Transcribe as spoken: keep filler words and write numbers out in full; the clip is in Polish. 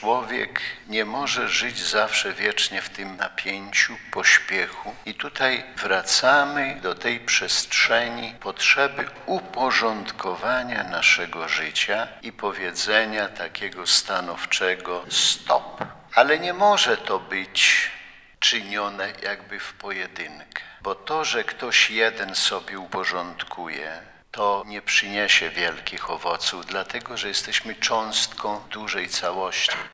człowiek nie może żyć zawsze wiecznie w tym napięciu, pośpiechu. I tutaj wracamy do tej przestrzeni potrzeby uporządkowania naszego życia i powiedzenia takiego stanowczego stop. Ale nie może to być czynione jakby w pojedynkę, bo to, że ktoś jeden sobie uporządkuje, to nie przyniesie wielkich owoców, dlatego że jesteśmy cząstką dużej całości.